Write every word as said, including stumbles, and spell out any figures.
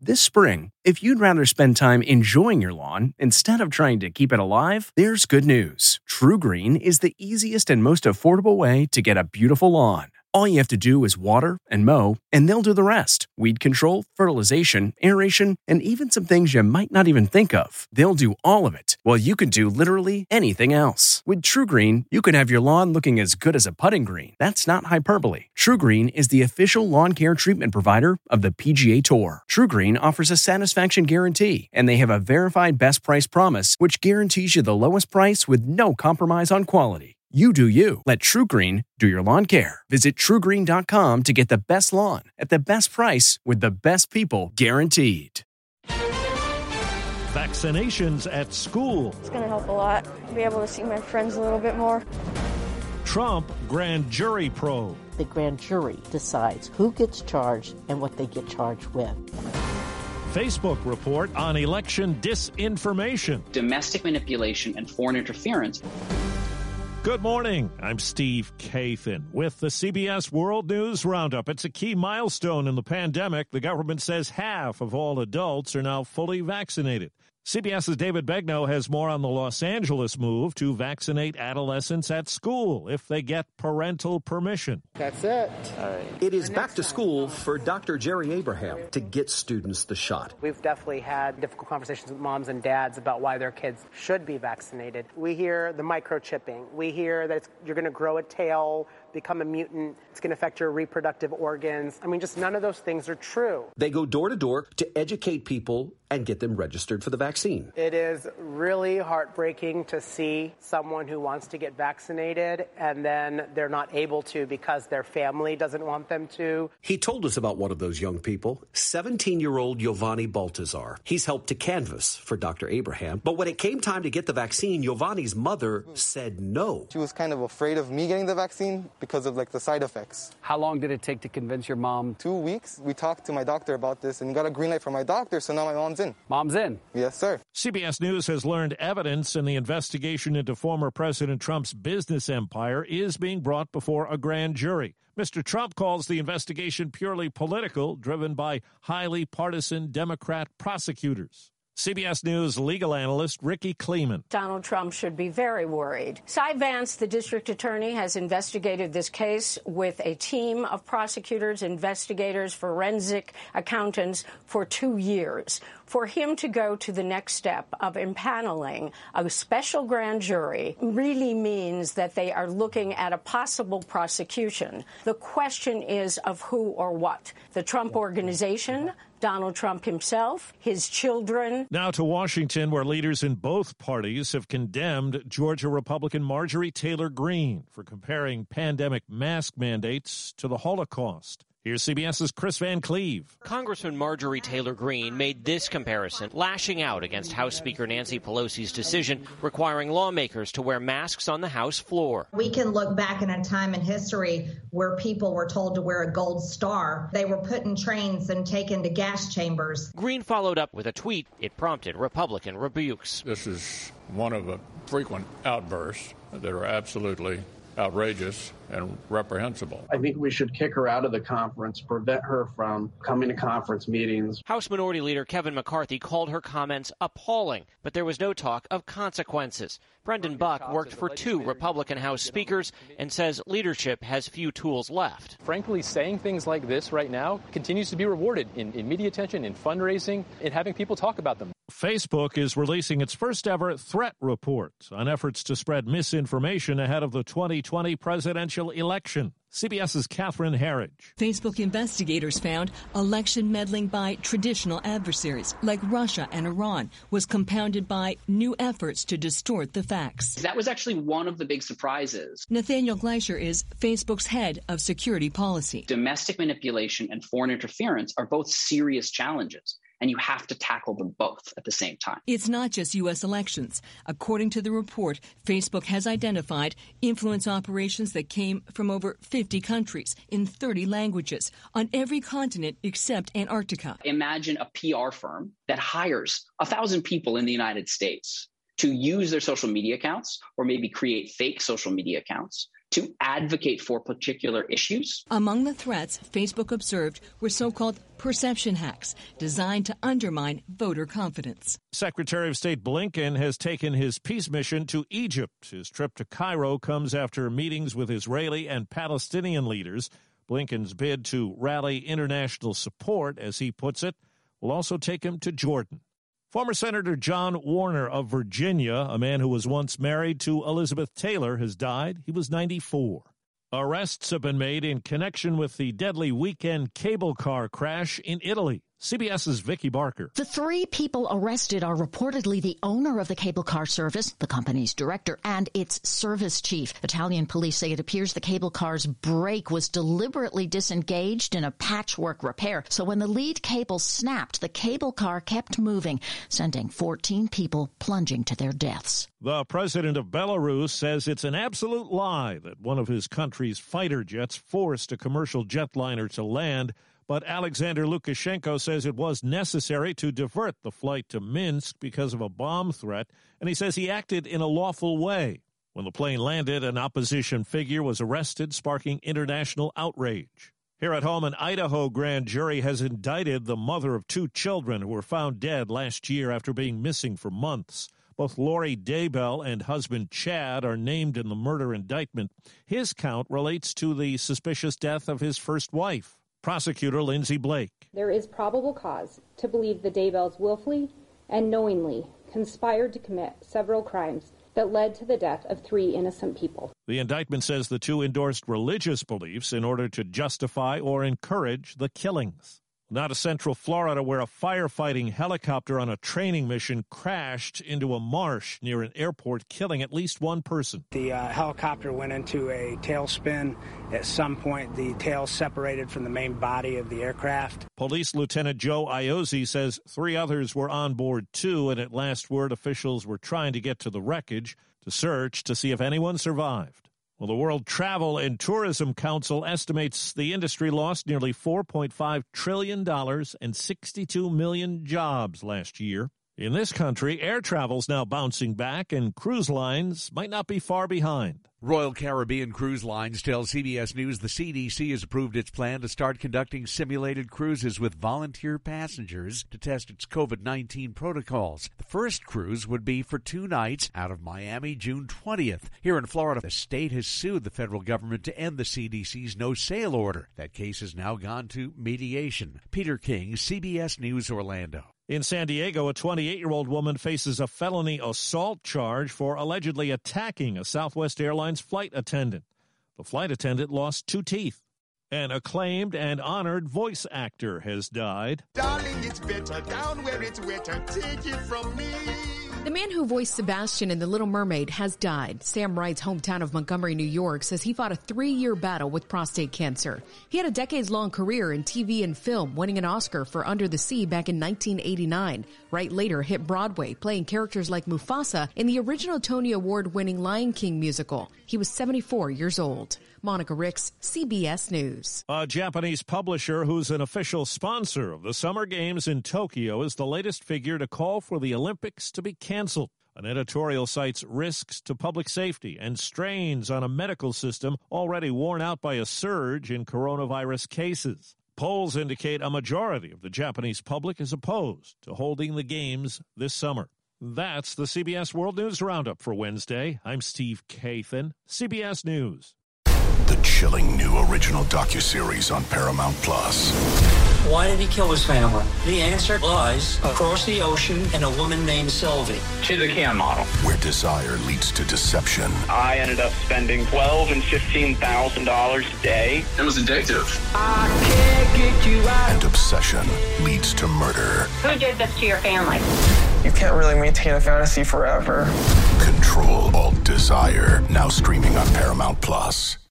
This spring, if you'd rather spend time enjoying your lawn instead of trying to keep it alive, there's good news. TruGreen is the easiest and most affordable way to get a beautiful lawn. All you have to do is water and mow, and they'll do the rest. Weed control, fertilization, aeration, and even some things you might not even think of. They'll do all of it, while you can do literally anything else. With TruGreen, you can have your lawn looking as good as a putting green. That's not hyperbole. TruGreen is the official lawn care treatment provider of the P G A Tour. TruGreen offers a satisfaction guarantee, and they have a verified best price promise, which guarantees you the lowest price with no compromise on quality. You do you. Let TruGreen do your lawn care. Visit True Green dot com to get the best lawn at the best price with the best people guaranteed. Vaccinations at school. It's going to help a lot. Be able to see my friends a little bit more. Trump grand jury probe. The grand jury decides who gets charged and what they get charged with. Facebook report on election disinformation. Domestic manipulation and foreign interference. Good morning. I'm Steve Kathan with the C B S World News Roundup. It's a key milestone in the pandemic. The government says half of all adults are now fully vaccinated. CBS's David Begnaud has more on the Los Angeles move to vaccinate adolescents at school if they get parental permission. That's it. All right. It is back to school for Doctor Jerry Abraham to get students the shot. We've definitely had difficult conversations with moms and dads about why their kids should be vaccinated. We hear the microchipping. We hear that it's, you're going to grow a tail, become a mutant. It's going to affect your reproductive organs. I mean, just none of those things are true. They go door to door to educate people and get them registered for the vaccine. It is really heartbreaking to see someone who wants to get vaccinated and then they're not able to because their family doesn't want them to. He told us about one of those young people, seventeen-year-old Giovanni Baltazar. He's helped to canvass for Doctor Abraham, but when it came time to get the vaccine, Giovanni's mother said no. She was kind of afraid of me getting the vaccine because of like the side effects. How long did it take to convince your mom? Two weeks. We talked to my doctor about this and got a green light from my doctor, so now my mom's in. Mom's in? Yes, sir. C B S News has learned evidence in the investigation into former President Trump's business empire is being brought before a grand jury. Mister Trump calls the investigation purely political, driven by highly partisan Democrat prosecutors. C B S News legal analyst Ricky Kleeman. Donald Trump should be very worried. Cy Vance, the district attorney, has investigated this case with a team of prosecutors, investigators, forensic accountants for two years. For him to go to the next step of impaneling a special grand jury really means that they are looking at a possible prosecution. The question is of who or what? The Trump Organization? Donald Trump himself, his children. Now to Washington, where leaders in both parties have condemned Georgia Republican Marjorie Taylor Greene for comparing pandemic mask mandates to the Holocaust. Here's CBS's Chris Van Cleve. Congressman Marjorie Taylor Greene made this comparison, lashing out against House Speaker Nancy Pelosi's decision requiring lawmakers to wear masks on the House floor. We can look back in a time in history where people were told to wear a gold star. They were put in trains and taken to gas chambers. Greene followed up with a tweet. It prompted Republican rebukes. This is one of the frequent outbursts that are absolutely outrageous and reprehensible. I think we should kick her out of the conference, prevent her from coming to conference meetings. House Minority Leader Kevin McCarthy called her comments appalling, but there was no talk of consequences. Brendan Buck worked for two Republican House speakers and says leadership has few tools left. Frankly, saying things like this right now continues to be rewarded in, in media attention, in fundraising, in having people talk about them. Facebook is releasing its first ever threat report on efforts to spread misinformation ahead of the twenty twenty presidential election. CBS's Catherine Herridge. Facebook investigators found election meddling by traditional adversaries like Russia and Iran was compounded by new efforts to distort the facts. That was actually one of the big surprises. Nathaniel Gleischer is Facebook's head of security policy. Domestic manipulation and foreign interference are both serious challenges, and you have to tackle them both at the same time. It's not just U S elections. According to the report, Facebook has identified influence operations that came from over fifty countries in thirty languages on every continent except Antarctica. Imagine a P R firm that hires a thousand people in the United States to use their social media accounts or maybe create fake social media accounts to advocate for particular issues. Among the threats Facebook observed were so-called perception hacks designed to undermine voter confidence. Secretary of State Blinken has taken his peace mission to Egypt. His trip to Cairo comes after meetings with Israeli and Palestinian leaders. Blinken's bid to rally international support, as he puts it, will also take him to Jordan. Former Senator John Warner of Virginia, a man who was once married to Elizabeth Taylor, has died. He was ninety-four. Arrests have been made in connection with the deadly weekend cable car crash in Italy. CBS's Vicki Barker. The three people arrested are reportedly the owner of the cable car service, the company's director, and its service chief. Italian police say it appears the cable car's brake was deliberately disengaged in a patchwork repair. So when the lead cable snapped, the cable car kept moving, sending fourteen people plunging to their deaths. The president of Belarus says it's an absolute lie that one of his country's fighter jets forced a commercial jetliner to land. But Alexander Lukashenko says it was necessary to divert the flight to Minsk because of a bomb threat, and he says he acted in a lawful way. When the plane landed, an opposition figure was arrested, sparking international outrage. Here at home, an Idaho grand jury has indicted the mother of two children who were found dead last year after being missing for months. Both Lori Daybell and husband Chad are named in the murder indictment. His count relates to the suspicious death of his first wife. Prosecutor Lindsay Blake. There is probable cause to believe the Daybells willfully and knowingly conspired to commit several crimes that led to the death of three innocent people. The indictment says the two endorsed religious beliefs in order to justify or encourage the killings. Now to Central Florida, where a firefighting helicopter on a training mission crashed into a marsh near an airport, killing at least one person. The uh, helicopter went into a tailspin. At some point, the tail separated from the main body of the aircraft. Police Lieutenant Joe Iozzi says three others were on board too, and at last word, officials were trying to get to the wreckage to search to see if anyone survived. Well, the World Travel and Tourism Council estimates the industry lost nearly four point five trillion dollars and sixty-two million jobs last year. In this country, air travel's now bouncing back, and cruise lines might not be far behind. Royal Caribbean Cruise Lines tells C B S News the C D C has approved its plan to start conducting simulated cruises with volunteer passengers to test its COVID nineteen protocols. The first cruise would be for two nights out of Miami, June twentieth. Here in Florida, the state has sued the federal government to end the C D C's no-sail order. That case has now gone to mediation. Peter King, C B S News, Orlando. In San Diego, a twenty-eight-year-old woman faces a felony assault charge for allegedly attacking a Southwest Airlines flight attendant. The flight attendant lost two teeth. An acclaimed and honored voice actor has died. Darling, it's better down where it's wetter. Take it from me. The man who voiced Sebastian in The Little Mermaid has died. Sam Wright's hometown of Montgomery, New York, says he fought a three-year battle with prostate cancer. He had a decades-long career in T V and film, winning an Oscar for Under the Sea back in nineteen eighty-nine. Wright later hit Broadway, playing characters like Mufasa in the original Tony Award-winning Lion King musical. He was seventy-four years old. Monica Ricks, C B S News. A Japanese publisher who's an official sponsor of the Summer Games in Tokyo is the latest figure to call for the Olympics to be canceled. An editorial cites risks to public safety and strains on a medical system already worn out by a surge in coronavirus cases. Polls indicate a majority of the Japanese public is opposed to holding the games this summer. That's the C B S World News Roundup for Wednesday. I'm Steve Kathan, C B S News. The chilling new original docuseries on Paramount Plus. Why did he kill his family? The answer lies across the ocean in a woman named Sylvie. She's a Can model. Where desire leads to deception. I ended up spending twelve and fifteen thousand dollars a day. It was addictive. I can't get you out. And obsession leads to murder. Who did this to your family? You can't really maintain a fantasy forever. Control Alt Desire. Now streaming on Paramount Plus.